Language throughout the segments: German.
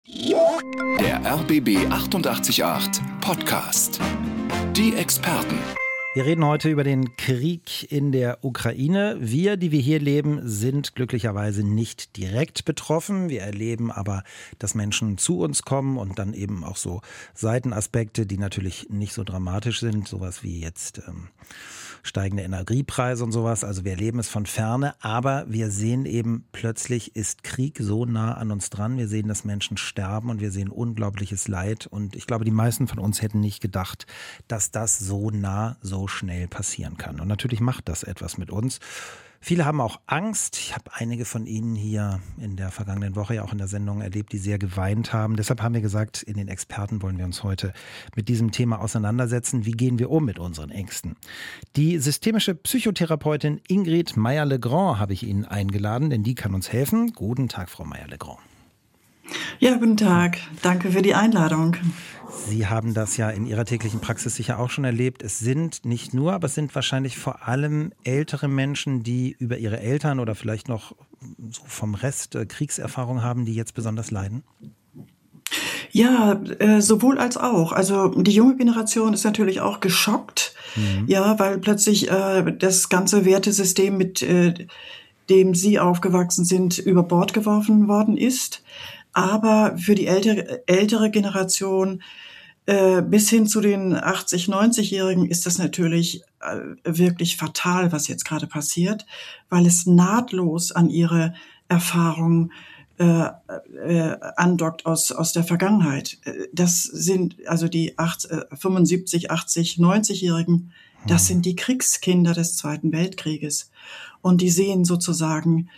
Der RBB 888 Podcast. Die Experten. Wir reden heute über den Krieg in der Ukraine. Wir, die wir hier leben, sind glücklicherweise nicht direkt betroffen. Wir erleben aber, dass Menschen zu uns kommen und dann eben auch so Seitenaspekte, die natürlich nicht so dramatisch sind. Sowas wie jetzt steigende Energiepreise und sowas. Also wir erleben es von Ferne, aber wir sehen eben, plötzlich ist Krieg so nah an uns dran. Wir sehen, dass Menschen sterben und wir sehen unglaubliches Leid. Und ich glaube, die meisten von uns hätten nicht gedacht, dass das so nah, so schnell passieren kann. Und natürlich macht das etwas mit uns. Viele haben auch Angst. Ich habe einige von Ihnen hier in der vergangenen Woche ja auch in der Sendung erlebt, die sehr geweint haben. Deshalb haben wir gesagt, in den Experten wollen wir uns heute mit diesem Thema auseinandersetzen. Wie gehen wir um mit unseren Ängsten? Die systemische Psychotherapeutin Ingrid Meyer-Legrand habe ich Ihnen eingeladen, denn die kann uns helfen. Guten Tag, Frau Meyer-Legrand. Ja, guten Tag. Danke für die Einladung. Sie haben das ja in Ihrer täglichen Praxis sicher auch schon erlebt. Es sind nicht nur, aber es sind wahrscheinlich vor allem ältere Menschen, die über ihre Eltern oder vielleicht noch so vom Rest Kriegserfahrung haben, die jetzt besonders leiden? Ja, sowohl als auch. Also die junge Generation ist natürlich auch geschockt, ja, weil plötzlich das ganze Wertesystem, mit dem sie aufgewachsen sind, über Bord geworfen worden ist. Aber für die ältere Generation bis hin zu den 80-, 90-Jährigen ist das natürlich wirklich fatal, was jetzt gerade passiert, weil es nahtlos an ihre Erfahrungen andockt aus der Vergangenheit. Das sind also die 75, 80, 90-Jährigen, das sind die Kriegskinder des Zweiten Weltkrieges. Und die sehen sozusagen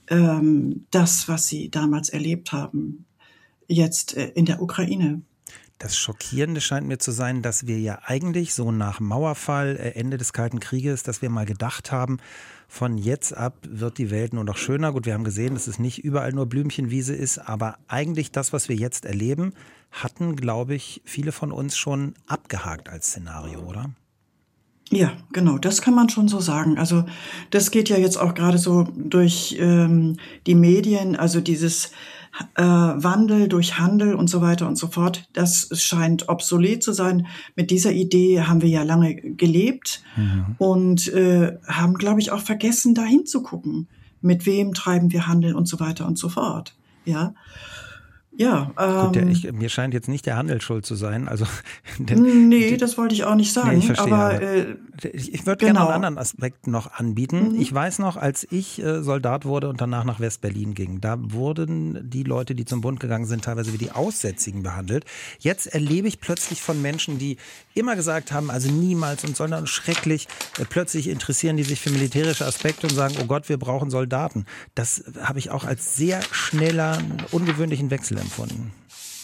das, was sie damals erlebt haben, jetzt in der Ukraine. Das Schockierende scheint mir zu sein, dass wir ja eigentlich so nach Mauerfall, Ende des Kalten Krieges, dass wir mal gedacht haben, von jetzt ab wird die Welt nur noch schöner. Gut, wir haben gesehen, dass es nicht überall nur Blümchenwiese ist, aber eigentlich das, was wir jetzt erleben, hatten, glaube ich, viele von uns schon abgehakt als Szenario, oder? Ja, genau, das kann man schon so sagen. Also das geht ja jetzt auch gerade so durch die Medien, also dieses Wandel durch Handel und so weiter und so fort. Das scheint obsolet zu sein. Mit dieser Idee haben wir ja lange gelebt und haben, glaube ich, auch vergessen, da hinzugucken. Mit wem treiben wir Handel und so weiter und so fort. Ja. Ja, gut, mir scheint jetzt nicht der Handel schuld zu sein. Also, nee, das wollte ich auch nicht sagen. Nee, ich verstehe, aber ich würde gerne einen anderen Aspekt noch anbieten. Ich weiß noch, als ich Soldat wurde und danach nach West-Berlin ging, da wurden die Leute, die zum Bund gegangen sind, teilweise wie die Aussätzigen behandelt. Jetzt erlebe ich plötzlich von Menschen, die immer gesagt haben, also niemals und sondern schrecklich, plötzlich interessieren die sich für militärische Aspekte und sagen, oh Gott, wir brauchen Soldaten. Das habe ich auch als sehr schneller, ungewöhnlichen Wechsel empfunden.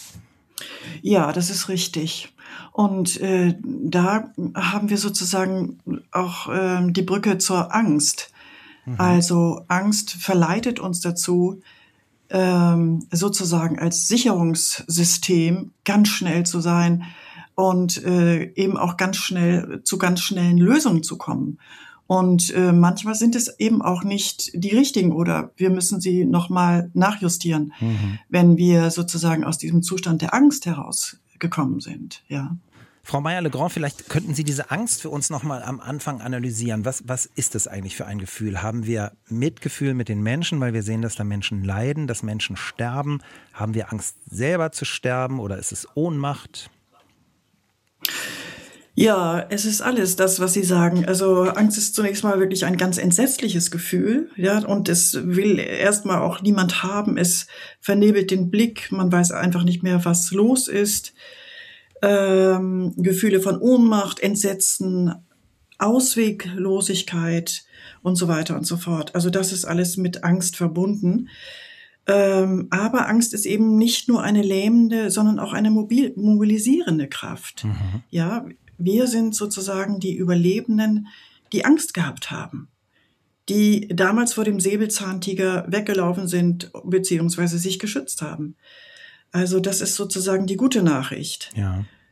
Ja, das ist richtig. Und da haben wir sozusagen auch die Brücke zur Angst. Also Angst verleitet uns dazu, sozusagen als Sicherungssystem ganz schnell zu sein und eben auch ganz schnellen Lösungen zu kommen. Und manchmal sind es eben auch nicht die richtigen oder wir müssen sie nochmal nachjustieren, wenn wir sozusagen aus diesem Zustand der Angst herausgekommen sind. Ja. Frau Meyer-Legrand, vielleicht könnten Sie diese Angst für uns nochmal am Anfang analysieren. Was ist das eigentlich für ein Gefühl? Haben wir Mitgefühl mit den Menschen, weil wir sehen, dass da Menschen leiden, dass Menschen sterben? Haben wir Angst, selber zu sterben oder ist es Ohnmacht? Ja, es ist alles das, was Sie sagen. Also Angst ist zunächst mal wirklich ein ganz entsetzliches Gefühl, ja, und es will erstmal auch niemand haben. Es vernebelt den Blick, man weiß einfach nicht mehr, was los ist. Gefühle von Ohnmacht, Entsetzen, Ausweglosigkeit und so weiter und so fort. Also das ist alles mit Angst verbunden. Aber Angst ist eben nicht nur eine lähmende, sondern auch eine mobilisierende Kraft. Ja, wir sind sozusagen die Überlebenden, die Angst gehabt haben, die damals vor dem Säbelzahntiger weggelaufen sind, beziehungsweise sich geschützt haben. Also das ist sozusagen die gute Nachricht. Ja.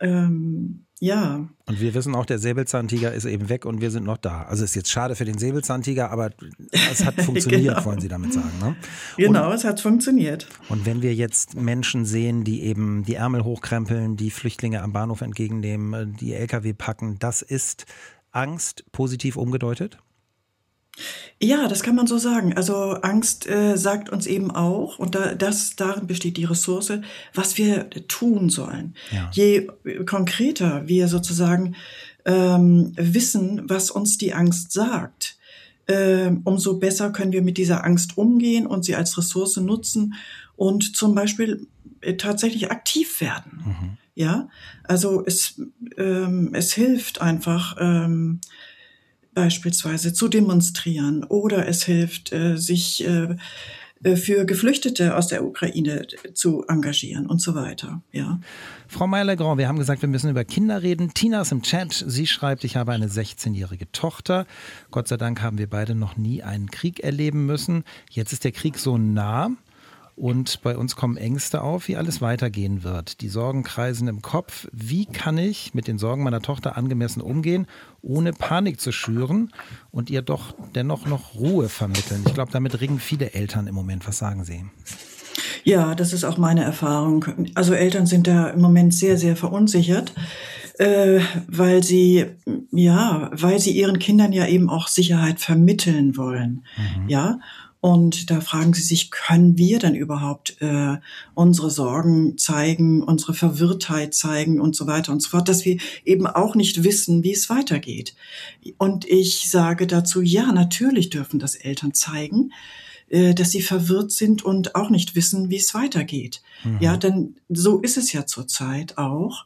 ja. Und wir wissen auch, der Säbelzahntiger ist eben weg und wir sind noch da. Also ist jetzt schade für den Säbelzahntiger, aber es hat funktioniert, Genau. wollen Sie damit sagen, ne? Genau, es hat funktioniert. Und wenn wir jetzt Menschen sehen, die eben die Ärmel hochkrempeln, die Flüchtlinge am Bahnhof entgegennehmen, die LKW packen, das ist Angst positiv umgedeutet? Ja, das kann man so sagen. Also Angst sagt uns eben auch, und darin besteht die Ressource, was wir tun sollen. Ja. Je konkreter wir sozusagen wissen, was uns die Angst sagt, umso besser können wir mit dieser Angst umgehen und sie als Ressource nutzen und zum Beispiel tatsächlich aktiv werden. Mhm. Ja, also es hilft einfach, beispielsweise zu demonstrieren, oder es hilft, sich für Geflüchtete aus der Ukraine zu engagieren und so weiter. Ja. Frau Meyer-Legrand, wir haben gesagt, wir müssen über Kinder reden. Tina ist im Chat. Sie schreibt, ich habe eine 16-jährige Tochter. Gott sei Dank haben wir beide noch nie einen Krieg erleben müssen. Jetzt ist der Krieg so nah. Und bei uns kommen Ängste auf, wie alles weitergehen wird. Die Sorgen kreisen im Kopf. Wie kann ich mit den Sorgen meiner Tochter angemessen umgehen, ohne Panik zu schüren und ihr doch dennoch noch Ruhe vermitteln? Ich glaube, damit ringen viele Eltern im Moment. Was sagen Sie? Ja, das ist auch meine Erfahrung. Also Eltern sind da im Moment sehr, sehr verunsichert, weil sie ihren Kindern ja eben auch Sicherheit vermitteln wollen. Mhm. Ja. Und da fragen sie sich, können wir dann überhaupt unsere Sorgen zeigen, unsere Verwirrtheit zeigen und so weiter und so fort, dass wir eben auch nicht wissen, wie es weitergeht. Und ich sage dazu, ja, natürlich dürfen das Eltern zeigen, dass sie verwirrt sind und auch nicht wissen, wie es weitergeht. Mhm. Ja, denn so ist es ja zurzeit auch.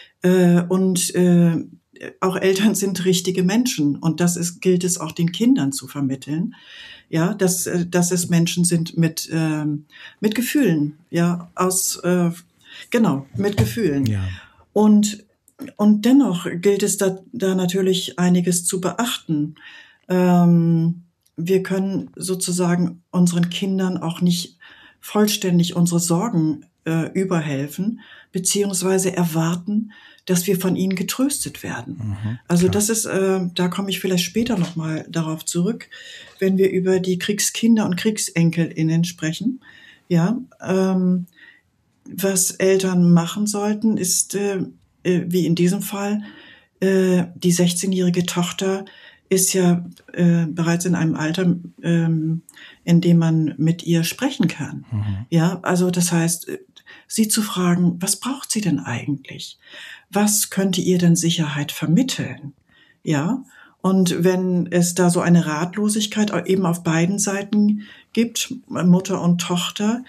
Auch Eltern sind richtige Menschen, und gilt es auch den Kindern zu vermitteln. Ja, dass es Menschen sind mit Gefühlen, ja, mit Gefühlen. Ja. Und dennoch gilt es da natürlich einiges zu beachten. Wir können sozusagen unseren Kindern auch nicht vollständig unsere Sorgen überhelfen, beziehungsweise erwarten, dass wir von ihnen getröstet werden. Mhm, also das ist, da komme ich vielleicht später nochmal darauf zurück, wenn wir über die Kriegskinder und KriegsenkelInnen sprechen. Ja, was Eltern machen sollten, ist, wie in diesem Fall, die 16-jährige Tochter ist ja bereits in einem Alter, in dem man mit ihr sprechen kann. Mhm. Ja, also das heißt, sie zu fragen, was braucht sie denn eigentlich? Was könnte ihr denn Sicherheit vermitteln? Ja, und wenn es da so eine Ratlosigkeit eben auf beiden Seiten gibt, Mutter und Tochter,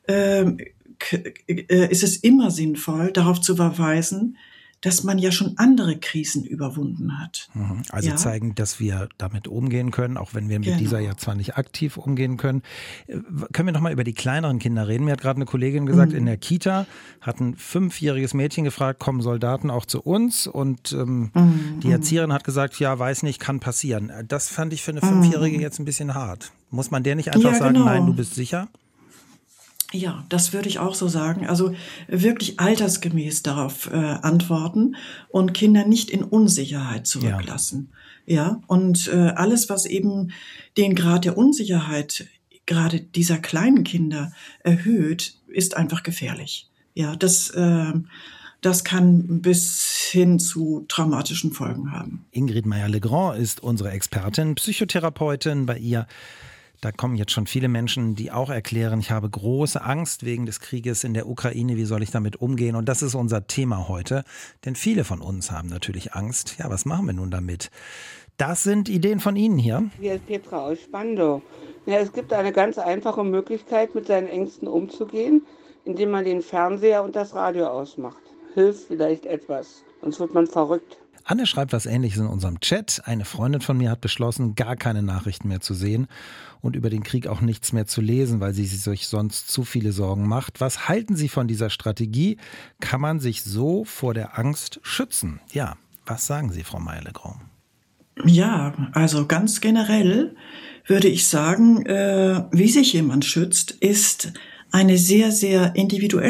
ist es immer sinnvoll, darauf zu verweisen, dass man ja schon andere Krisen überwunden hat. Also ja, zeigen, dass wir damit umgehen können, auch wenn wir mit dieser ja zwar nicht aktiv umgehen können. Können wir noch mal über die kleineren Kinder reden? Mir hat gerade eine Kollegin gesagt, in der Kita hat ein 5-jähriges Mädchen gefragt, kommen Soldaten auch zu uns? Und die Erzieherin hat gesagt, ja, weiß nicht, kann passieren. Das fand ich für eine 5-Jährige jetzt ein bisschen hart. Muss man der nicht einfach sagen, nein, du bist sicher? Ja, das würde ich auch so sagen. Also wirklich altersgemäß darauf antworten und Kinder nicht in Unsicherheit zurücklassen. Ja, und alles, was eben den Grad der Unsicherheit gerade dieser kleinen Kinder erhöht, ist einfach gefährlich. Ja, das kann bis hin zu traumatischen Folgen haben. Ingrid Meyer-Legrand ist unsere Expertin, Psychotherapeutin. Bei ihr da kommen jetzt schon viele Menschen, die auch erklären, ich habe große Angst wegen des Krieges in der Ukraine. Wie soll ich damit umgehen? Und das ist unser Thema heute. Denn viele von uns haben natürlich Angst. Ja, was machen wir nun damit? Das sind Ideen von Ihnen hier. Hier ist Petra aus Spandau. Ja, es gibt eine ganz einfache Möglichkeit, mit seinen Ängsten umzugehen, indem man den Fernseher und das Radio ausmacht. Hilft vielleicht etwas, sonst wird man verrückt. Anne schreibt was Ähnliches in unserem Chat. Eine Freundin von mir hat beschlossen, gar keine Nachrichten mehr zu sehen und über den Krieg auch nichts mehr zu lesen, weil sie sich sonst zu viele Sorgen macht. Was halten Sie von dieser Strategie? Kann man sich so vor der Angst schützen? Ja, was sagen Sie, Frau Meyer-Legrand? Ja, also ganz generell würde ich sagen, wie sich jemand schützt, ist eine sehr, sehr individuelle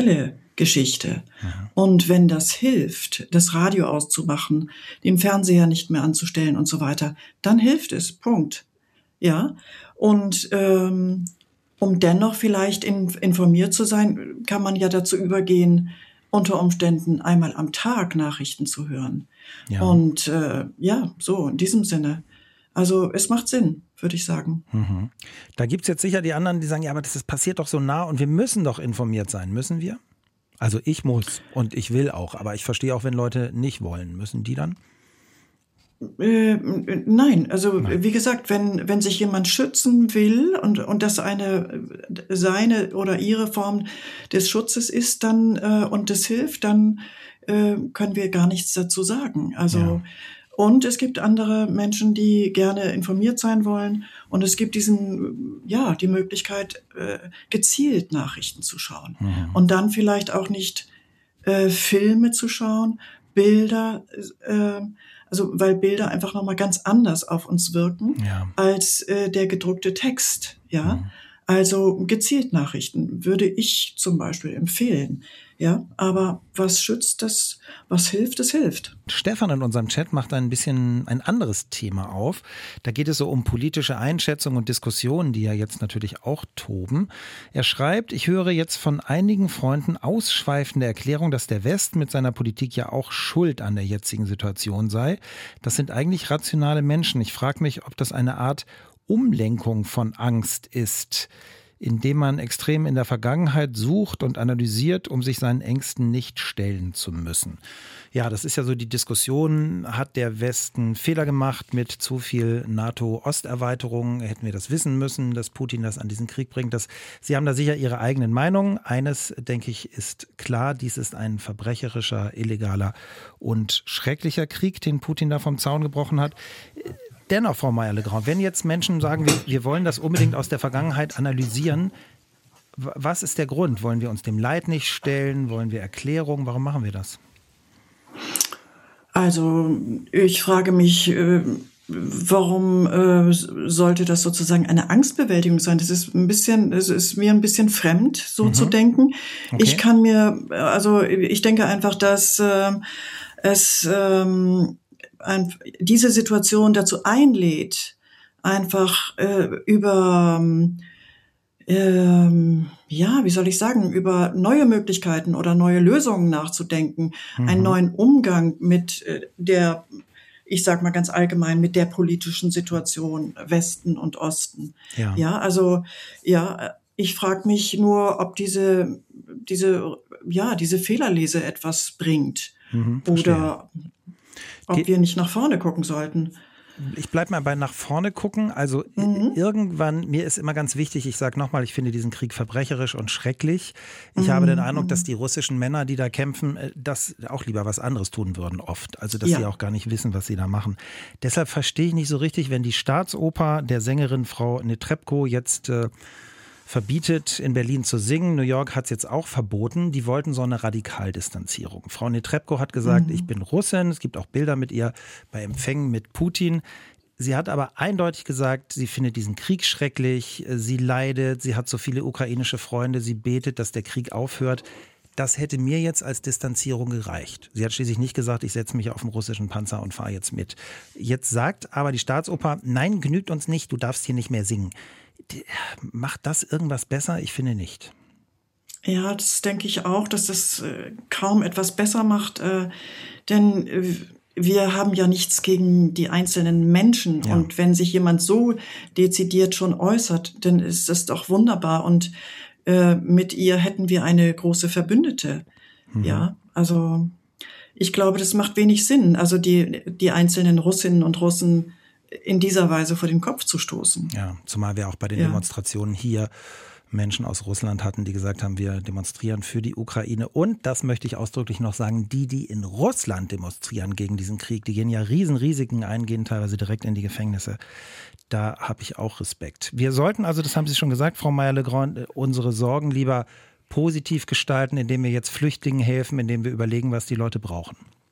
Geschichte. Und wenn das hilft, das Radio auszumachen, den Fernseher nicht mehr anzustellen und so weiter, dann hilft es. Punkt. Ja. Und um dennoch vielleicht informiert zu sein, kann man ja dazu übergehen, unter Umständen einmal am Tag Nachrichten zu hören. Ja. Und so in diesem Sinne. Also es macht Sinn, würde ich sagen. Mhm. Da gibt es jetzt sicher die anderen, die sagen, ja, aber das passiert doch so nah und wir müssen doch informiert sein. Müssen wir? Also ich muss und ich will auch, aber ich verstehe auch, wenn Leute nicht wollen. Müssen die dann? Nein, also wie gesagt, wenn sich jemand schützen will und das seine oder ihre Form des Schutzes ist, dann und das hilft, dann können wir gar nichts dazu sagen. Also und es gibt andere Menschen, die gerne informiert sein wollen. Und es gibt die Möglichkeit, gezielt Nachrichten zu schauen. Mhm. Und dann vielleicht auch nicht Filme zu schauen, Bilder, weil Bilder einfach nochmal ganz anders auf uns wirken als der gedruckte Text. Ja, also gezielt Nachrichten würde ich zum Beispiel empfehlen. Ja, aber was schützt das? Was hilft? Es hilft. Stefan in unserem Chat macht ein bisschen ein anderes Thema auf. Da geht es so um politische Einschätzung und Diskussionen, die ja jetzt natürlich auch toben. Er schreibt, ich höre jetzt von einigen Freunden ausschweifende Erklärungen, dass der Westen mit seiner Politik ja auch schuld an der jetzigen Situation sei. Das sind eigentlich rationale Menschen. Ich frage mich, ob das eine Art Umlenkung von Angst ist, indem man extrem in der Vergangenheit sucht und analysiert, um sich seinen Ängsten nicht stellen zu müssen. Ja, das ist ja so die Diskussion, hat der Westen Fehler gemacht mit zu viel NATO-Osterweiterung? Hätten wir das wissen müssen, dass Putin das an diesen Krieg bringt? Sie haben da sicher Ihre eigenen Meinungen. Eines, denke ich, ist klar, dies ist ein verbrecherischer, illegaler und schrecklicher Krieg, den Putin da vom Zaun gebrochen hat. Dennoch, Frau Meyer-LeGrand, wenn jetzt Menschen sagen, wir wollen das unbedingt aus der Vergangenheit analysieren, was ist der Grund? Wollen wir uns dem Leid nicht stellen? Wollen wir Erklärungen? Warum machen wir das? Also ich frage mich, warum sollte das sozusagen eine Angstbewältigung sein? Es ist mir ein bisschen fremd, so zu denken. Okay. Ich denke einfach, dass diese Situation dazu einlädt, einfach über neue Möglichkeiten oder neue Lösungen nachzudenken, einen neuen Umgang mit ich sag mal ganz allgemein, mit der politischen Situation Westen und Osten. Ich frage mich nur, ob diese Fehlerlese etwas bringt oder ob wir nicht nach vorne gucken sollten. Ich bleibe mal bei nach vorne gucken. Also irgendwann, mir ist immer ganz wichtig, ich sage nochmal, ich finde diesen Krieg verbrecherisch und schrecklich. Ich habe den Eindruck, dass die russischen Männer, die da kämpfen, das auch lieber was anderes tun würden oft. Also dass sie auch gar nicht wissen, was sie da machen. Deshalb verstehe ich nicht so richtig, wenn die Staatsoper der Sängerin Frau Netrebko jetzt verbietet, in Berlin zu singen. New York hat es jetzt auch verboten. Die wollten so eine Radikaldistanzierung. Frau Netrebko hat gesagt, ich bin Russin. Es gibt auch Bilder mit ihr bei Empfängen mit Putin. Sie hat aber eindeutig gesagt, sie findet diesen Krieg schrecklich. Sie leidet. Sie hat so viele ukrainische Freunde. Sie betet, dass der Krieg aufhört. Das hätte mir jetzt als Distanzierung gereicht. Sie hat schließlich nicht gesagt, ich setze mich auf den russischen Panzer und fahre jetzt mit. Jetzt sagt aber die Staatsoper, nein, genügt uns nicht, du darfst hier nicht mehr singen. Macht das irgendwas besser? Ich finde nicht. Ja, das denke ich auch, dass das kaum etwas besser macht, denn wir haben ja nichts gegen die einzelnen Menschen. Ja. Und wenn sich jemand so dezidiert schon äußert, dann ist das doch wunderbar. Und mit ihr hätten wir eine große Verbündete. Ja, also ich glaube, das macht wenig Sinn, also die einzelnen Russinnen und Russen in dieser Weise vor den Kopf zu stoßen. Ja, zumal wir auch bei den Demonstrationen hier Menschen aus Russland hatten, die gesagt haben, wir demonstrieren für die Ukraine. Und, das möchte ich ausdrücklich noch sagen, die in Russland demonstrieren gegen diesen Krieg, die gehen ja Risiken ein, gehen teilweise direkt in die Gefängnisse. Da habe ich auch Respekt. Wir sollten also, das haben Sie schon gesagt, Frau Meyer-LeGrand, unsere Sorgen lieber positiv gestalten, indem wir jetzt Flüchtlingen helfen, indem wir überlegen, was die Leute brauchen.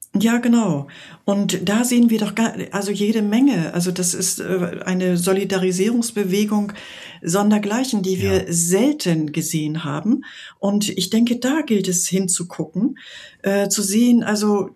Ja, genau. Und da sehen wir doch also jede Menge. Also das ist eine Solidarisierungsbewegung sondergleichen, die wir selten gesehen haben. Und ich denke, da gilt es hinzugucken, zu sehen, also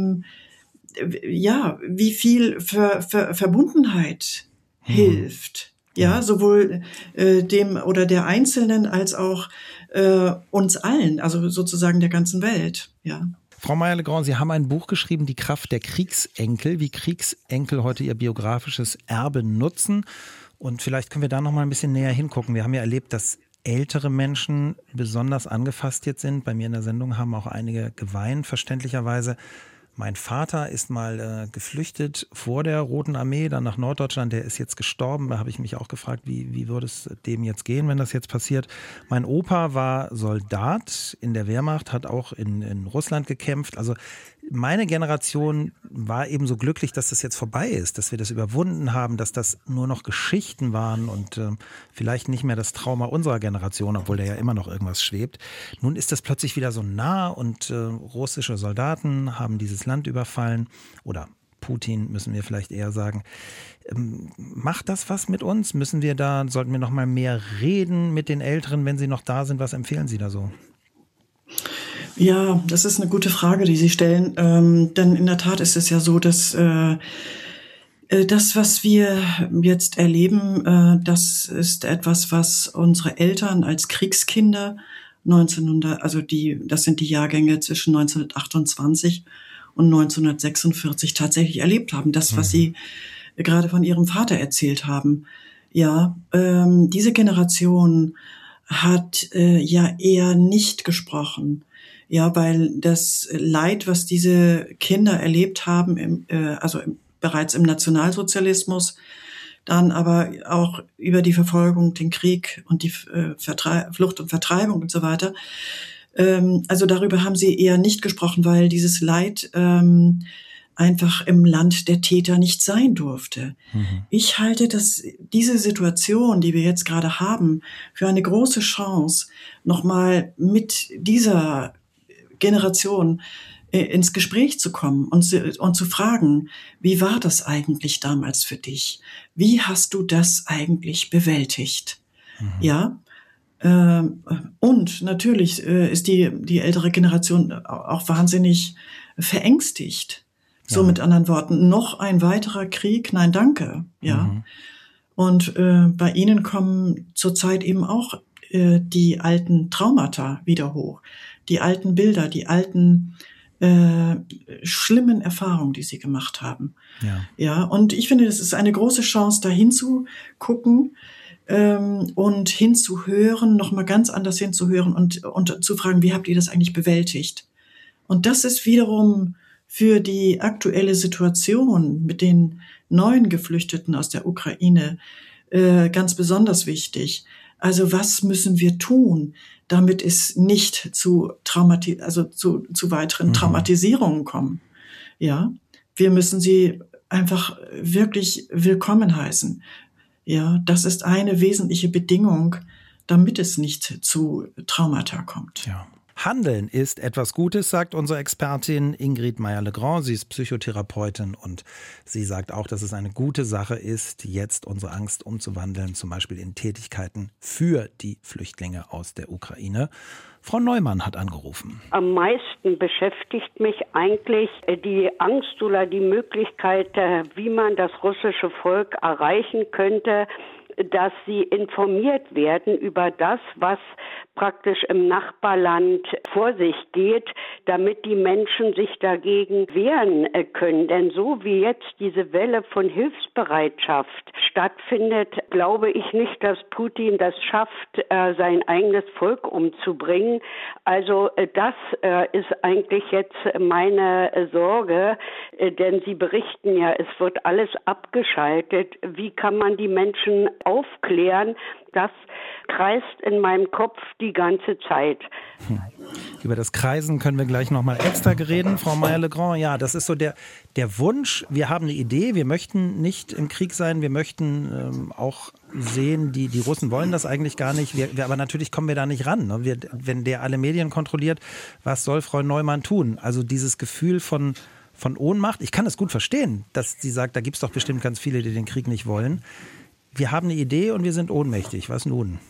ja, wie viel Verbundenheit hilft. Ja, sowohl dem oder der Einzelnen als auch uns allen, also sozusagen der ganzen Welt. Ja. Frau Meyer-Legrand, Sie haben ein Buch geschrieben, Die Kraft der Kriegsenkel, wie Kriegsenkel heute ihr biografisches Erbe nutzen. Und vielleicht können wir da noch mal ein bisschen näher hingucken. Wir haben ja erlebt, dass ältere Menschen besonders angefasst jetzt sind. Bei mir in der Sendung haben auch einige geweint, verständlicherweise. Mein Vater ist mal geflüchtet vor der Roten Armee, dann nach Norddeutschland. Der ist jetzt gestorben. Da habe ich mich auch gefragt, wie würde es dem jetzt gehen, wenn das jetzt passiert. Mein Opa war Soldat in der Wehrmacht, hat auch in Russland gekämpft. Also meine Generation war eben so glücklich, dass das jetzt vorbei ist, dass wir das überwunden haben, dass das nur noch Geschichten waren und vielleicht nicht mehr das Trauma unserer Generation, obwohl da ja immer noch irgendwas schwebt. Nun ist das plötzlich wieder so nah und russische Soldaten haben dieses Land überfallen oder Putin, müssen wir vielleicht eher sagen. Macht das was mit uns? Sollten wir noch mal mehr reden mit den Älteren, wenn sie noch da sind? Was empfehlen Sie da so? Ja, das ist eine gute Frage, die Sie stellen. Denn in der Tat ist es ja so, dass das, was wir jetzt erleben, das ist etwas, was unsere Eltern als Kriegskinder das sind die Jahrgänge zwischen 1928 und 1946 tatsächlich erlebt haben. Das, was Sie gerade von Ihrem Vater erzählt haben. Ja, diese Generation hat ja eher nicht gesprochen. Ja, weil das Leid, was diese Kinder erlebt haben, bereits im Nationalsozialismus, dann aber auch über die Verfolgung, den Krieg und die Flucht und Vertreibung und so weiter. Also darüber haben sie eher nicht gesprochen, weil dieses Leid einfach im Land der Täter nicht sein durfte. Ich halte diese Situation, die wir jetzt gerade haben, für eine große Chance, nochmal mit dieser Generation ins Gespräch zu kommen und zu fragen, wie war das eigentlich damals für dich? Wie hast du das eigentlich bewältigt? Ja, und natürlich ist die ältere Generation auch wahnsinnig verängstigt. So mit anderen Worten, noch ein weiterer Krieg? Nein, danke. Ja. Und bei Ihnen kommen zurzeit eben auch die alten Traumata wieder hoch. Die alten Bilder, die alten schlimmen Erfahrungen, die sie gemacht haben. Ja, und ich finde, das ist eine große Chance, da hinzugucken und hinzuhören, nochmal ganz anders hinzuhören und zu fragen, wie habt ihr das eigentlich bewältigt? Und das ist wiederum für die aktuelle Situation mit den neuen Geflüchteten aus der Ukraine ganz besonders wichtig. Also was müssen wir tun, damit es nicht zu weiteren Traumatisierungen kommt? Ja, wir müssen sie einfach wirklich willkommen heißen. Ja, das ist eine wesentliche Bedingung, damit es nicht zu Traumata kommt. Ja. Handeln ist etwas Gutes, sagt unsere Expertin Ingrid Meyer-Legrand. Sie ist Psychotherapeutin und sie sagt auch, dass es eine gute Sache ist, jetzt unsere Angst umzuwandeln, zum Beispiel in Tätigkeiten für die Flüchtlinge aus der Ukraine. Frau Neumann hat angerufen. Am meisten beschäftigt mich eigentlich die Angst oder die Möglichkeit, wie man das russische Volk erreichen könnte, dass sie informiert werden über das, was praktisch im Nachbarland vor sich geht, damit die Menschen sich dagegen wehren können. Denn so wie jetzt diese Welle von Hilfsbereitschaft stattfindet, glaube ich nicht, dass Putin das schafft, sein eigenes Volk umzubringen. Also das ist eigentlich jetzt meine Sorge, denn Sie berichten ja, es wird alles abgeschaltet. Wie kann man die Menschen aufklären? Das kreist in meinem Kopf die ganze Zeit. Über das Kreisen können wir gleich noch mal extra reden, Frau Meyer-Legrand. Ja, das ist so der Wunsch. Wir haben eine Idee, wir möchten nicht im Krieg sein, wir möchten auch sehen, die Russen wollen das eigentlich gar nicht. Aber natürlich kommen wir da nicht ran. Ne? Wenn der alle Medien kontrolliert, was soll Frau Neumann tun? Also dieses Gefühl von von Ohnmacht. Ich kann das gut verstehen, dass sie sagt, da gibt es doch bestimmt ganz viele, die den Krieg nicht wollen. Wir haben eine Idee und wir sind ohnmächtig. Was nun?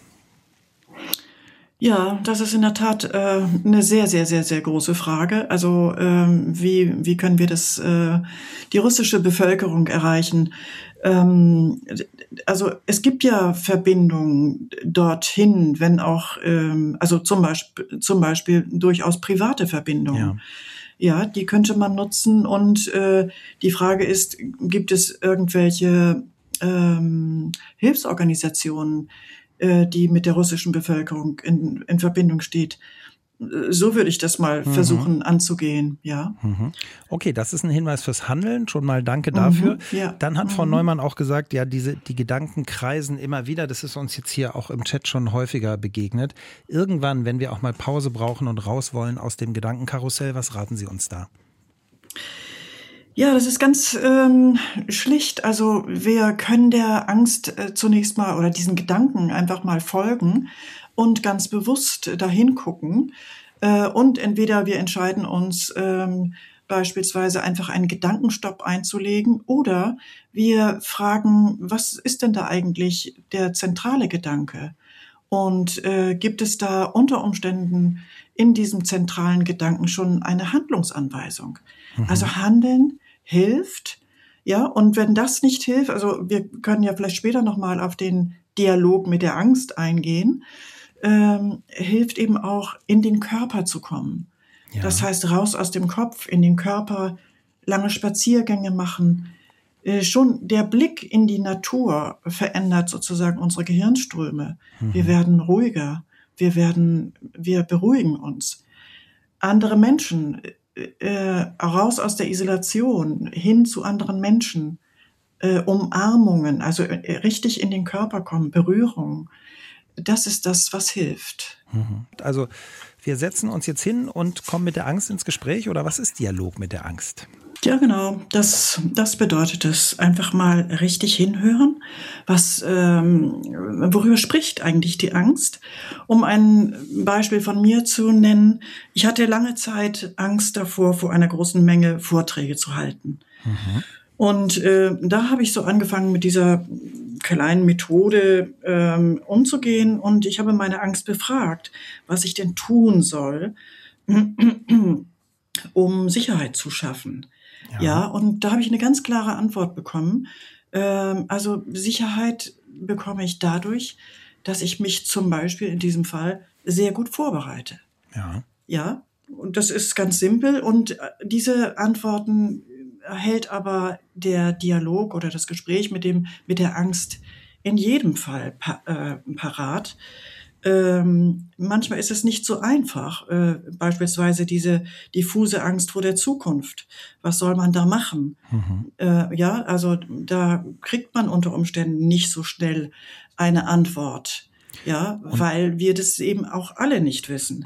Ja, das ist in der Tat eine sehr, sehr, sehr, sehr große Frage. Also wie können wir die russische Bevölkerung erreichen? Also es gibt ja Verbindungen dorthin, wenn auch also zum Beispiel durchaus private Verbindungen. Ja, die könnte man nutzen. Und die Frage ist, gibt es irgendwelche Hilfsorganisationen, die mit der russischen Bevölkerung in Verbindung steht? So würde ich das mal versuchen anzugehen, ja. Okay, das ist ein Hinweis fürs Handeln. Schon mal danke dafür. Ja. Dann hat Frau Neumann auch gesagt, ja, die Gedanken kreisen immer wieder. Das ist uns jetzt hier auch im Chat schon häufiger begegnet. Irgendwann, wenn wir auch mal Pause brauchen und raus wollen aus dem Gedankenkarussell, was raten Sie uns da? Ja, das ist ganz schlicht. Also wir können der Angst zunächst mal oder diesen Gedanken einfach mal folgen und ganz bewusst dahin gucken. Und entweder wir entscheiden uns beispielsweise einfach einen Gedankenstopp einzulegen oder wir fragen, was ist denn da eigentlich der zentrale Gedanke? Und gibt es da unter Umständen in diesem zentralen Gedanken schon eine Handlungsanweisung? Also Handeln hilft, ja, und wenn das nicht hilft, also wir können ja vielleicht später nochmal auf den Dialog mit der Angst eingehen, hilft eben auch, in den Körper zu kommen. Ja. Das heißt, raus aus dem Kopf, in den Körper, lange Spaziergänge machen. Schon der Blick in die Natur verändert sozusagen unsere Gehirnströme. Wir werden ruhiger, wir beruhigen uns. Andere Menschen, raus aus der Isolation, hin zu anderen Menschen, Umarmungen, also richtig in den Körper kommen, Berührung. Das ist das, was hilft. Also wir setzen uns jetzt hin und kommen mit der Angst ins Gespräch, oder was ist Dialog mit der Angst? Ja, genau. Das bedeutet es. Einfach mal richtig hinhören. Worüber spricht eigentlich die Angst? Um ein Beispiel von mir zu nennen. Ich hatte lange Zeit Angst davor, vor einer großen Menge Vorträge zu halten. Und da habe ich so angefangen, mit dieser kleinen Methode umzugehen. Und ich habe meine Angst befragt, was ich denn tun soll, um Sicherheit zu schaffen. Ja, und da habe ich eine ganz klare Antwort bekommen. Also Sicherheit bekomme ich dadurch, dass ich mich zum Beispiel in diesem Fall sehr gut vorbereite. Ja, und das ist ganz simpel. Und diese Antworten hält aber der Dialog oder das Gespräch mit der Angst in jedem Fall parat. Manchmal ist es nicht so einfach, beispielsweise diese diffuse Angst vor der Zukunft. Was soll man da machen? Ja, also da kriegt man unter Umständen nicht so schnell eine Antwort, ja, weil wir das eben auch alle nicht wissen.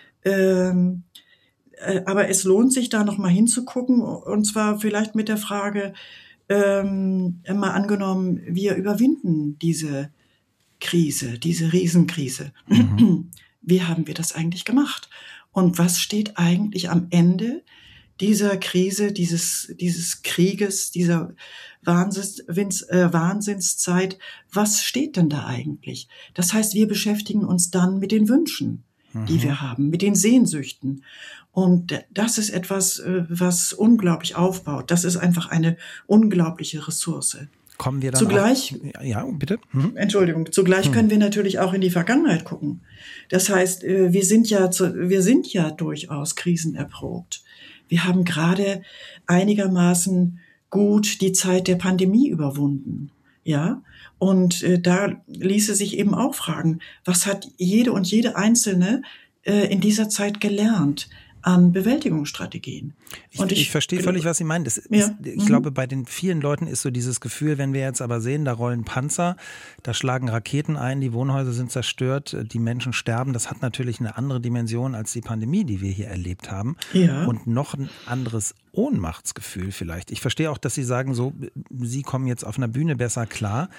Aber es lohnt sich, da noch mal hinzugucken, und zwar vielleicht mit der Frage, mal angenommen, wir überwinden diese Krise, diese Riesenkrise. Wie haben wir das eigentlich gemacht? Und was steht eigentlich am Ende dieser Krise, dieses Krieges, dieser Wahnsinnszeit? Was steht denn da eigentlich? Das heißt, wir beschäftigen uns dann mit den Wünschen, die wir haben, mit den Sehnsüchten. Und das ist etwas, was unglaublich aufbaut. Das ist einfach eine unglaubliche Ressource. Kommen wir dann zugleich, ja, bitte. Entschuldigung, zugleich können wir natürlich auch in die Vergangenheit gucken. Das heißt, wir sind ja durchaus krisenerprobt. Wir haben gerade einigermaßen gut die Zeit der Pandemie überwunden. Ja, und da ließe sich eben auch fragen, was hat jede und jede Einzelne in dieser Zeit gelernt an Bewältigungsstrategien. Ich verstehe völlig, was Sie meinen. Ich glaube, bei den vielen Leuten ist so dieses Gefühl, wenn wir jetzt aber sehen, da rollen Panzer, da schlagen Raketen ein, die Wohnhäuser sind zerstört, die Menschen sterben. Das hat natürlich eine andere Dimension als die Pandemie, die wir hier erlebt haben. Ja. Und noch ein anderes Ohnmachtsgefühl vielleicht. Ich verstehe auch, dass Sie sagen, so, Sie kommen jetzt auf einer Bühne besser klar.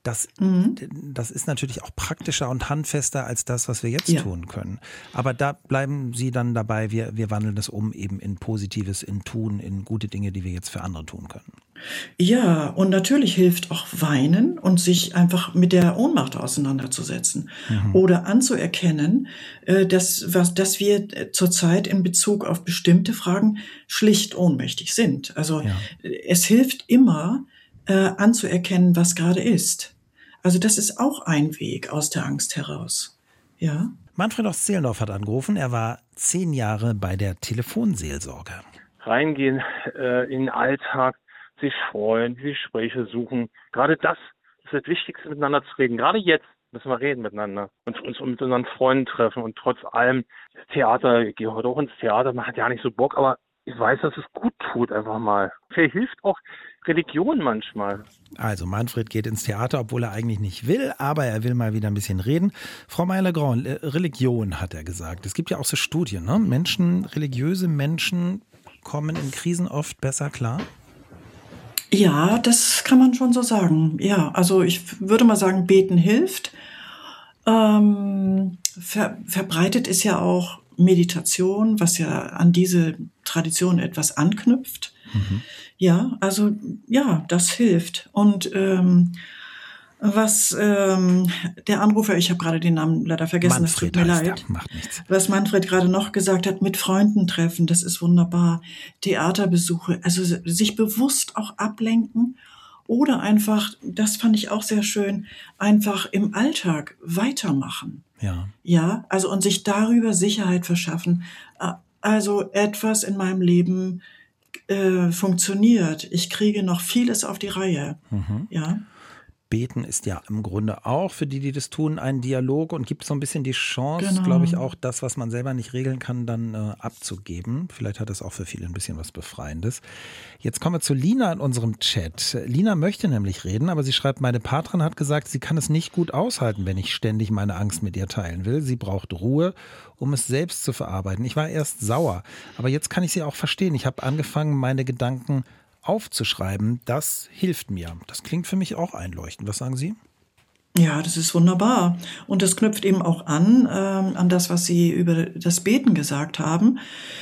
das ist natürlich auch praktischer und handfester als das, was wir jetzt tun können. Aber da bleiben Sie dann dabei, wir wandeln das um eben in Positives, in Tun, in gute Dinge, die wir jetzt für andere tun können. Ja, und natürlich hilft auch Weinen und sich einfach mit der Ohnmacht auseinanderzusetzen oder anzuerkennen, dass wir zurzeit in Bezug auf bestimmte Fragen schlicht ohnmächtig sind. Also es hilft immer, anzuerkennen, was gerade ist. Also das ist auch ein Weg aus der Angst heraus. Ja. Manfred aus Zehlendorf hat angerufen. Er war 10 Jahre bei der Telefonseelsorge. Reingehen in den Alltag, sich freuen, die Gespräche suchen. Gerade das ist das Wichtigste, miteinander zu reden. Gerade jetzt müssen wir reden miteinander und uns mit unseren Freunden treffen. Und trotz allem, das Theater, ich gehe heute auch ins Theater, man hat ja nicht so Bock, aber ich weiß, dass es gut tut einfach mal. Vielleicht hilft auch Religion manchmal. Also Manfred geht ins Theater, obwohl er eigentlich nicht will, aber er will mal wieder ein bisschen reden. Frau Meier-Legrand, Religion hat er gesagt. Es gibt ja auch so Studien, ne? Religiöse Menschen kommen in Krisen oft besser klar? Ja, das kann man schon so sagen. Ja, also ich würde mal sagen, beten hilft. Verbreitet ist ja auch Meditation, was ja an diese Tradition etwas anknüpft. Ja, also ja, das hilft. Und was der Anrufer, ich habe gerade den Namen leider vergessen, es tut mir leid. Macht nichts. Was Manfred gerade noch gesagt hat, mit Freunden treffen, das ist wunderbar. Theaterbesuche, also sich bewusst auch ablenken oder einfach, das fand ich auch sehr schön, einfach im Alltag weitermachen. Ja, also und sich darüber Sicherheit verschaffen. Also etwas in meinem Leben funktioniert. Ich kriege noch vieles auf die Reihe. Ja. Beten ist ja im Grunde auch für die das tun, ein Dialog und gibt so ein bisschen die Chance, glaube ich, auch das, was man selber nicht regeln kann, dann abzugeben. Vielleicht hat das auch für viele ein bisschen was Befreiendes. Jetzt kommen wir zu Lina in unserem Chat. Lina möchte nämlich reden, aber sie schreibt, meine Partnerin hat gesagt, sie kann es nicht gut aushalten, wenn ich ständig meine Angst mit ihr teilen will. Sie braucht Ruhe, um es selbst zu verarbeiten. Ich war erst sauer, aber jetzt kann ich sie auch verstehen. Ich habe angefangen, meine Gedanken aufzuschreiben, das hilft mir. Das klingt für mich auch einleuchtend. Was sagen Sie? Ja, das ist wunderbar. Und das knüpft eben auch an das, was Sie über das Beten gesagt haben.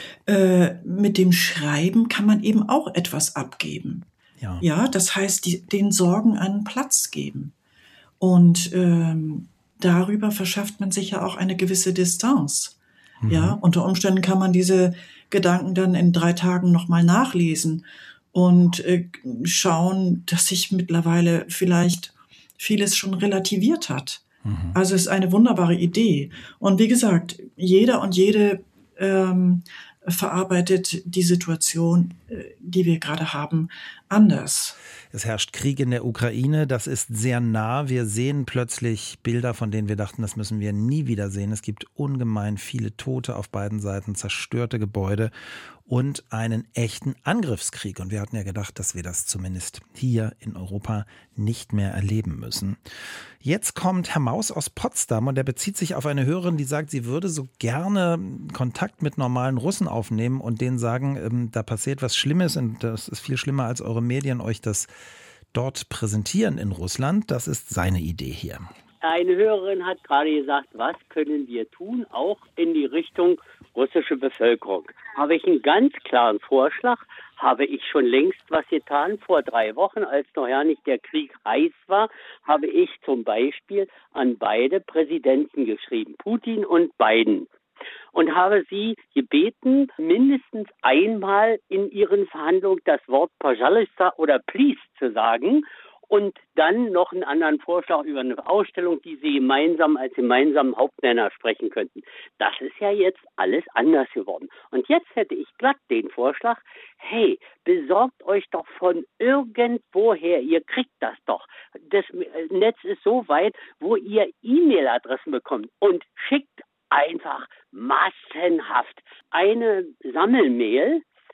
Mit dem Schreiben kann man eben auch etwas abgeben. Ja, das heißt, den Sorgen einen Platz geben. Und darüber verschafft man sich ja auch eine gewisse Distanz. Ja, unter Umständen kann man diese Gedanken dann in 3 Tagen nochmal nachlesen und schauen, dass sich mittlerweile vielleicht vieles schon relativiert hat. Also es ist eine wunderbare Idee. Und wie gesagt, jeder und jede verarbeitet die Situation, die wir gerade haben, anders. Es herrscht Krieg in der Ukraine, das ist sehr nah. Wir sehen plötzlich Bilder, von denen wir dachten, das müssen wir nie wieder sehen. Es gibt ungemein viele Tote auf beiden Seiten, zerstörte Gebäude und einen echten Angriffskrieg. Und wir hatten ja gedacht, dass wir das zumindest hier in Europa nicht mehr erleben müssen. Jetzt kommt Herr Maus aus Potsdam und der bezieht sich auf eine Hörerin, die sagt, sie würde so gerne Kontakt mit normalen Russen aufnehmen und denen sagen, da passiert was Schlimmes und das ist viel schlimmer, als eure Medien euch das dort präsentieren in Russland. Das ist seine Idee hier. Eine Hörerin hat gerade gesagt, was können wir tun, auch in die Richtung russische Bevölkerung. Habe ich einen ganz klaren Vorschlag, habe ich schon längst was getan. Vor 3 Wochen, als noch ja nicht der Krieg heiß war, habe ich zum Beispiel an beide Präsidenten geschrieben, Putin und Biden. Und habe sie gebeten, mindestens einmal in ihren Verhandlungen das Wort Pожалуйста oder Please zu sagen und dann noch einen anderen Vorschlag über eine Ausstellung, die sie gemeinsam als gemeinsamen Hauptnenner sprechen könnten. Das ist ja jetzt alles anders geworden. Und jetzt hätte ich glatt den Vorschlag, hey, besorgt euch doch von irgendwoher, ihr kriegt das doch. Das Netz ist so weit, wo ihr E-Mail-Adressen bekommt und schickt einfach massenhaft eine Sammelmail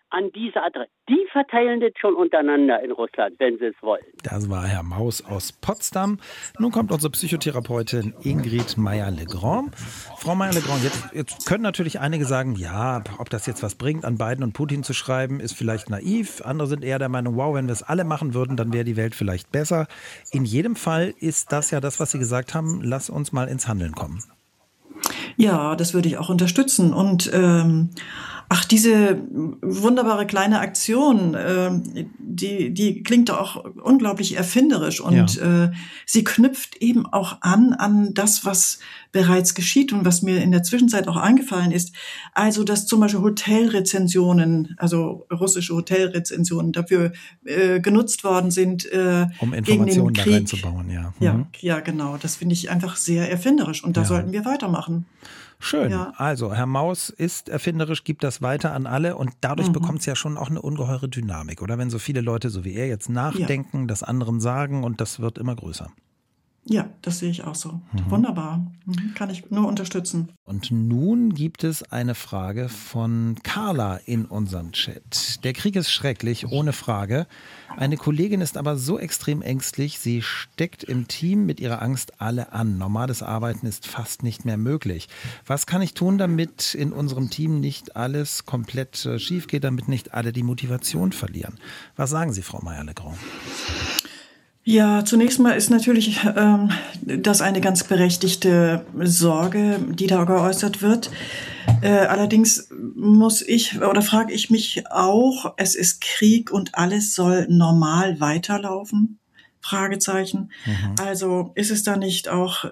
an diese Adresse. Die verteilen das schon untereinander in Russland, wenn sie es wollen. Das war Herr Maus aus Potsdam. Nun kommt unsere Psychotherapeutin Ingrid Meyer-Legrand. Frau Meyer-Legrand, jetzt können natürlich einige sagen, ja, ob das jetzt was bringt, an Biden und Putin zu schreiben, ist vielleicht naiv. Andere sind eher der Meinung, wow, wenn wir es alle machen würden, dann wäre die Welt vielleicht besser. In jedem Fall ist das ja das, was Sie gesagt haben. Lass uns mal ins Handeln kommen. Ja, das würde ich auch unterstützen. Und diese wunderbare kleine Aktion, die klingt doch auch unglaublich erfinderisch und sie knüpft eben auch an das, was bereits geschieht und was mir in der Zwischenzeit auch eingefallen ist. Also, dass zum Beispiel Hotelrezensionen, also russische Hotelrezensionen dafür genutzt worden sind, um Informationen gegen den Krieg da reinzubauen, ja. Ja, genau. Das finde ich einfach sehr erfinderisch und da sollten wir weitermachen. Schön. Ja. Also, Herr Maus ist erfinderisch, gibt das weiter an alle und dadurch bekommt es ja schon auch eine ungeheure Dynamik, oder? Wenn so viele Leute, so wie er, jetzt nachdenken, das anderen sagen und das wird immer größer. Ja, das sehe ich auch so. Wunderbar. Kann ich nur unterstützen. Und nun gibt es eine Frage von Carla in unserem Chat. Der Krieg ist schrecklich, ohne Frage. Eine Kollegin ist aber so extrem ängstlich, sie steckt im Team mit ihrer Angst alle an. Normales Arbeiten ist fast nicht mehr möglich. Was kann ich tun, damit in unserem Team nicht alles komplett schief geht, damit nicht alle die Motivation verlieren? Was sagen Sie, Frau Meyer-Legrand? Ja, zunächst mal ist natürlich das eine ganz berechtigte Sorge, die da geäußert wird. Allerdings frage ich mich auch, es ist Krieg und alles soll normal weiterlaufen? Fragezeichen. Also ist es da nicht auch,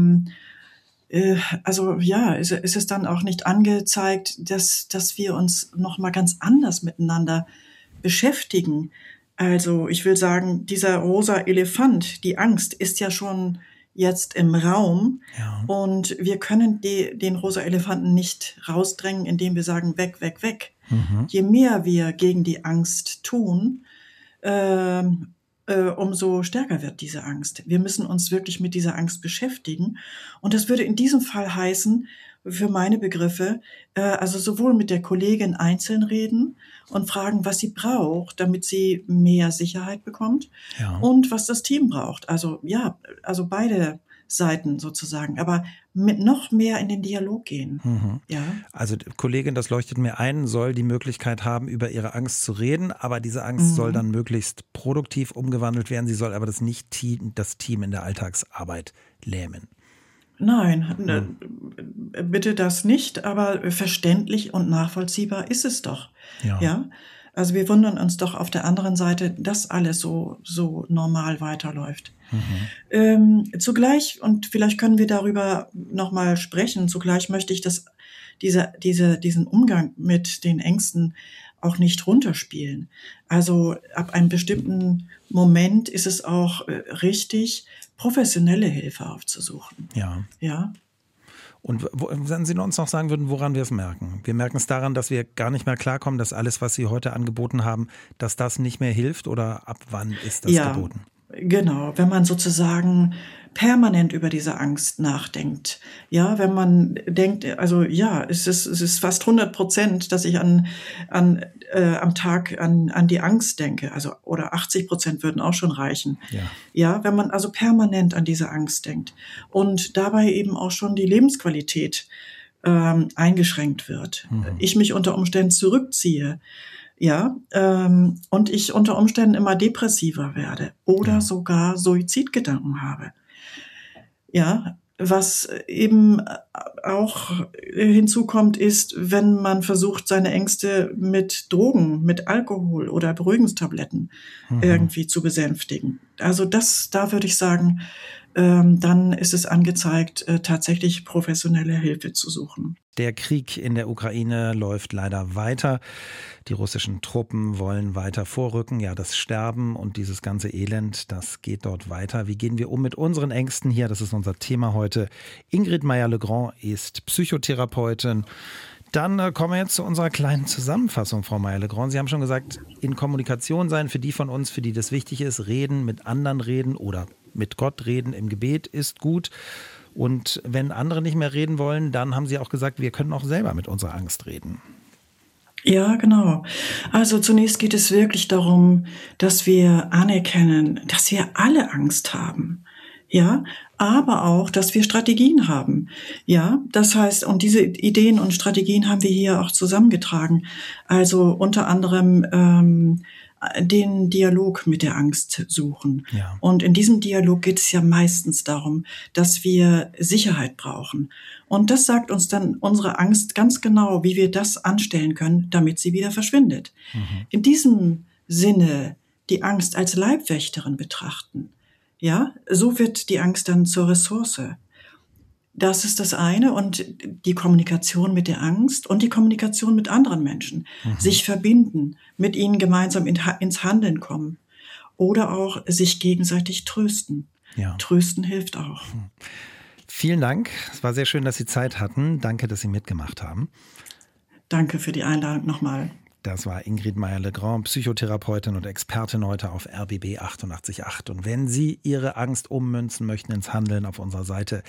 ist es dann auch nicht angezeigt, dass wir uns noch mal ganz anders miteinander beschäftigen? Also ich will sagen, dieser rosa Elefant, die Angst, ist ja schon jetzt im Raum und wir können den rosa Elefanten nicht rausdrängen, indem wir sagen, weg, weg, weg. Je mehr wir gegen die Angst tun, umso stärker wird diese Angst. Wir müssen uns wirklich mit dieser Angst beschäftigen und das würde in diesem Fall heißen, für meine Begriffe, also sowohl mit der Kollegin einzeln reden und fragen, was sie braucht, damit sie mehr Sicherheit bekommt und was das Team braucht. Also beide Seiten sozusagen, aber mit noch mehr in den Dialog gehen. Ja. Also die Kollegin, das leuchtet mir ein, soll die Möglichkeit haben, über ihre Angst zu reden, aber diese Angst soll dann möglichst produktiv umgewandelt werden. Sie soll aber das Team in der Alltagsarbeit lähmen. Nein, bitte das nicht, aber verständlich und nachvollziehbar ist es doch. Ja? Also wir wundern uns doch auf der anderen Seite, dass alles so normal weiterläuft. Zugleich, und vielleicht können wir darüber nochmal sprechen, zugleich möchte ich, dass diesen Umgang mit den Ängsten auch nicht runterspielen. Also ab einem bestimmten Moment ist es auch richtig, professionelle Hilfe aufzusuchen. Ja. Und wenn Sie uns noch sagen würden, woran wir es merken? Wir merken es daran, dass wir gar nicht mehr klarkommen, dass alles, was Sie heute angeboten haben, dass das nicht mehr hilft, oder ab wann ist das geboten? Genau, wenn man sozusagen permanent über diese Angst nachdenkt. Ja, wenn man denkt, also es ist fast 100%, dass ich am Tag an die Angst denke, also oder 80% würden auch schon reichen. Ja, wenn man also permanent an diese Angst denkt und dabei eben auch schon die Lebensqualität eingeschränkt wird. Ich mich unter Umständen zurückziehe. Und ich unter Umständen immer depressiver werde oder sogar Suizidgedanken habe. Ja, was eben auch hinzukommt, ist, wenn man versucht, seine Ängste mit Drogen, mit Alkohol oder Beruhigungstabletten irgendwie zu besänftigen. Also da würde ich sagen, dann ist es angezeigt, tatsächlich professionelle Hilfe zu suchen. Der Krieg in der Ukraine läuft leider weiter. Die russischen Truppen wollen weiter vorrücken. Ja, das Sterben und dieses ganze Elend, das geht dort weiter. Wie gehen wir um mit unseren Ängsten hier? Das ist unser Thema heute. Ingrid Meyer-Legrand ist Psychotherapeutin. Dann kommen wir jetzt zu unserer kleinen Zusammenfassung, Frau Meyer-Legrand. Sie haben schon gesagt, in Kommunikation sein für die von uns, für die das wichtig ist, reden, mit anderen reden oder mit Gott reden im Gebet ist gut. Und wenn andere nicht mehr reden wollen, dann haben Sie auch gesagt, wir können auch selber mit unserer Angst reden. Ja, genau. Also zunächst geht es wirklich darum, dass wir anerkennen, dass wir alle Angst haben. Ja, aber auch, dass wir Strategien haben. Ja, das heißt, und diese Ideen und Strategien haben wir hier auch zusammengetragen. Also unter anderem den Dialog mit der Angst suchen. Ja. Und in diesem Dialog geht es ja meistens darum, dass wir Sicherheit brauchen. Und das sagt uns dann unsere Angst ganz genau, wie wir das anstellen können, damit sie wieder verschwindet. In diesem Sinne die Angst als Leibwächterin betrachten. Ja, so wird die Angst dann zur Ressource. Das ist das eine, und die Kommunikation mit der Angst und die Kommunikation mit anderen Menschen. Sich verbinden, mit ihnen gemeinsam ins Handeln kommen oder auch sich gegenseitig trösten. Ja. Trösten hilft auch. Vielen Dank. Es war sehr schön, dass Sie Zeit hatten. Danke, dass Sie mitgemacht haben. Danke für die Einladung nochmal. Das war Ingrid Meyer-Legrand, Psychotherapeutin und Expertin heute auf RBB 88.8. Und wenn Sie Ihre Angst ummünzen möchten ins Handeln, auf unserer Seite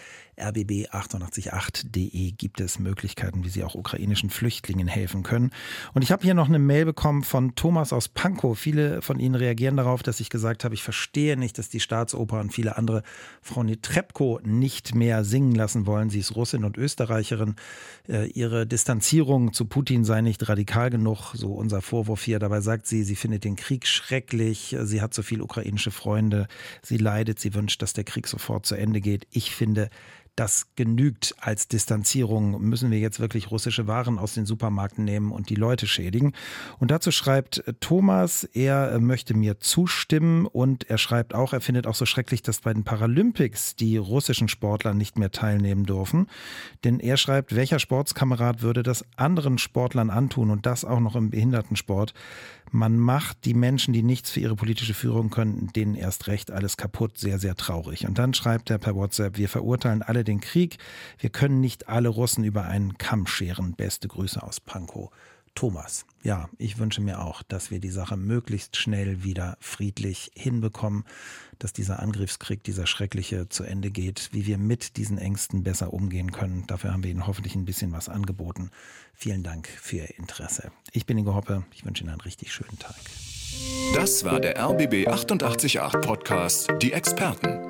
rbb888.de gibt es Möglichkeiten, wie Sie auch ukrainischen Flüchtlingen helfen können. Und ich habe hier noch eine Mail bekommen von Thomas aus Pankow. Viele von Ihnen reagieren darauf, dass ich gesagt habe, ich verstehe nicht, dass die Staatsoper und viele andere Frau Netrebko nicht mehr singen lassen wollen. Sie ist Russin und Österreicherin. Ihre Distanzierung zu Putin sei nicht radikal genug, so unser Vorwurf hier. Dabei sagt sie, sie findet den Krieg schrecklich. Sie hat so viele ukrainische Freunde. Sie leidet. Sie wünscht, dass der Krieg sofort zu Ende geht. Ich finde, das genügt als Distanzierung. Müssen wir jetzt wirklich russische Waren aus den Supermärkten nehmen und die Leute schädigen? Und dazu schreibt Thomas, er möchte mir zustimmen, und er schreibt auch, er findet auch so schrecklich, dass bei den Paralympics die russischen Sportler nicht mehr teilnehmen dürfen. Denn er schreibt, welcher Sportskamerad würde das anderen Sportlern antun, und das auch noch im Behindertensport? Man macht die Menschen, die nichts für ihre politische Führung können, denen erst recht alles kaputt. Sehr, sehr traurig. Und dann schreibt er per WhatsApp, wir verurteilen alle den Krieg. Wir können nicht alle Russen über einen Kamm scheren. Beste Grüße aus Pankow. Thomas. Ja, ich wünsche mir auch, dass wir die Sache möglichst schnell wieder friedlich hinbekommen, dass dieser Angriffskrieg, dieser schreckliche, zu Ende geht, wie wir mit diesen Ängsten besser umgehen können. Dafür haben wir Ihnen hoffentlich ein bisschen was angeboten. Vielen Dank für Ihr Interesse. Ich bin Ingo Hoppe. Ich wünsche Ihnen einen richtig schönen Tag. Das war der RBB 88.8 Podcast Die Experten.